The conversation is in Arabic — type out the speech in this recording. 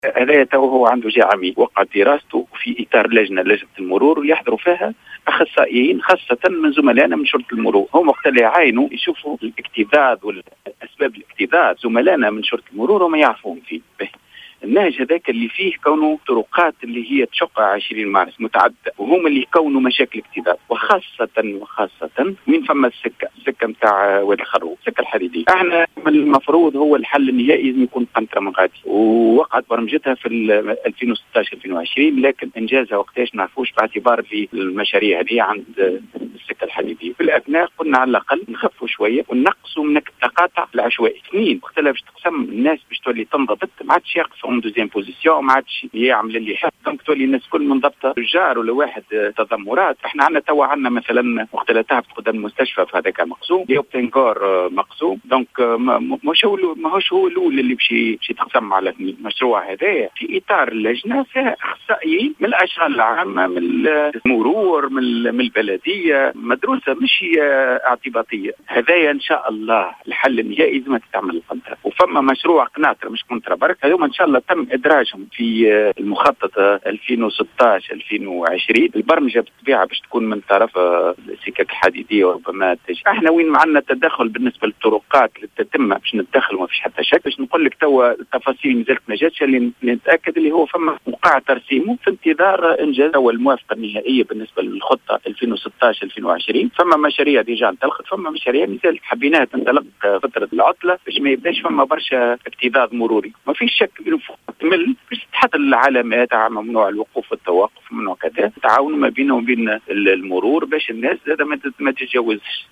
هذا تو هو عنده جهة عميد وقع دراسته في إطار لجنة المرور ويحضروا فيها أخصائيين خاصة من زملائنا من شرطة المرور. هم وقت اللي يعاينوا يشوفوا الاكتظاظ والأسباب الاكتظاظ زملائنا من شرطة المرور وما يعرفون فيه. النهج هذاك اللي فيه كونه طرقات اللي هي تشق 20 مارس متعددة، وهم اللي يكونوا مشاكل اكتظاظ، وخاصة وين فما السكة نتاع وادي الخروف، السكة الحديدية. احنا المفروض هو الحل النهائي لازم يكون قنطرة من غادي، ووقعت برمجتها في 2016 2020، لكن انجازها وقتاش نعرفوش باعتبار في المشاريع هذه عند السكة الحديدية. في الأثناء قلنا على الأقل نخفوا شوية ونقصوا من التقاطع العشوائي. اثنين وقتها باش تقسم الناس باش تولي تنضبط، ما عادش يقصوا دوزيام بوزيسيون، ما عادش يعمل اللي يحب، دونك تولي الناس كل منضبطه رجال ولا واحد تذمرات. احنا عندنا توا عندنا مثلا وقت لا تهبط قدام المستشفى في هذاك مقسوم، يوبتنكور مقسوم، دونك ماهوش هو الاول اللي باش تقسم على اثنين. المشروع هذا في اطار اللجنه فيها اخصائيين من الاشغال العامه، من المرور، من البلديه، مدروسه مش اعتباطيه. هذايا ان شاء الله الحل النهائي لازم تعمل القنطره. وفما مشروع قناطره مش قنطره برك، هذوما ان شاء الله تم ادراجهم في المخطط 2016 2020. البرمجه بالطبيعه باش تكون من طرف السكك الحديديه وربما احنا وين عندنا تدخل بالنسبه للطرقات للتتمه باش نتدخل وما فيش حتى شك. باش نقول لك توا التفاصيل مازالت ما جاتش، اللي نتاكد اللي هو فما وقع ترسيمه في انتظار انجاز والموافقه النهائيه بالنسبه للخطه 2016 2020. فما مشاريع ديجا انطلقت، فما مشاريع مازال حبيناها تنطلق فتره العطله باش ما يبداش فما برشا اكتظاظ مروري. ما فيش شك تمل باش تحط العلامات ممنوع الوقوف والتوقف، ممنوع كذا، تعاون ما بينه وبين المرور باش الناس ما تتجاوزش.